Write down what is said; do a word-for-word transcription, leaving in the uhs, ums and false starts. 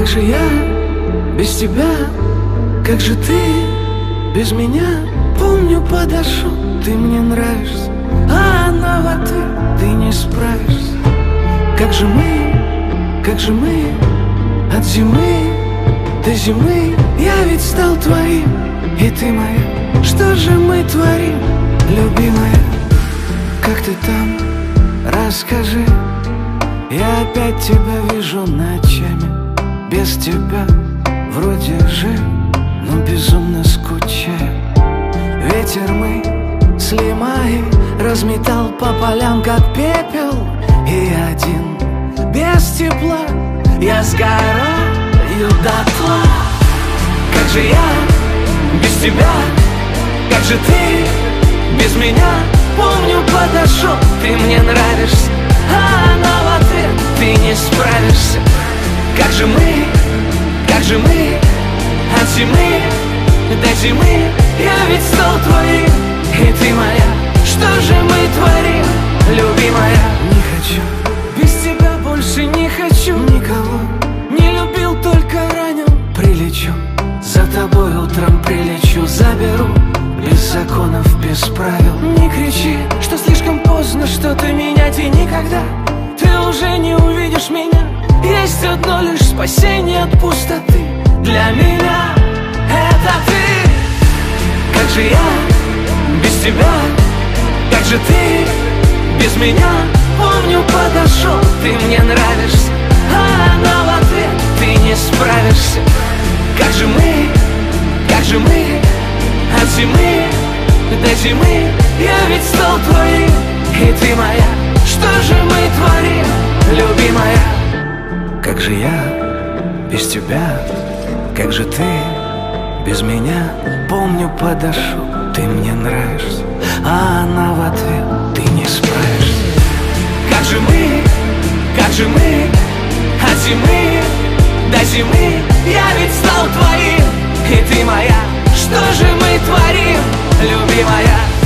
же я без тебя? Как же ты без меня? Помню, подошел, ты мне нравишься, а она в ответ: ты не справишься. Как же мы, как же мы от зимы до зимы? Я ведь стал твоим, и ты моя. Что же мы творим, любимая? Как ты там? Расскажи. Я опять тебя вижу ночами. Без тебя вроде жив, но безумно скучаю. Ветер мы с Лимаи разметал по полям, как пепел. И один, без тепла, я сгораю дотла. Как же я без тебя? Как же ты без меня? Помню, подошел, ты мне нравишься, а она в ответ: ты не справишься. Как же мы, как же мы от зимы до зимы? Я ведь стал твоим, и ты моя. Что же мы творим, любимая? Не хочу, без тебя больше не хочу никого. Не любил, только ранил. Прилечу, за тобой утром прилечу. Заберу, без законов, без правил. Не кричи, что слишком поздно что-то менять. И никогда ты уже не увидишь меня. Есть одно лишь спасение от пустоты для меня — это ты. Как же я без тебя? Как же ты без меня? Помню, подошел, ты мне нравишься, а она в ответ: ты не справишься. Как же мы, как же мы от зимы до зимы? Я ведь стал твоим, и ты моя. Что же мы творим, любимая? Как же я без тебя? Как же ты без меня? Помню, подошел, ты мне нравишься, а она в ответ: ты не справишься. Как же мы, как же мы от зимы до зимы? Я ведь стал твоим, и ты моя. Что же мы творим, любимая?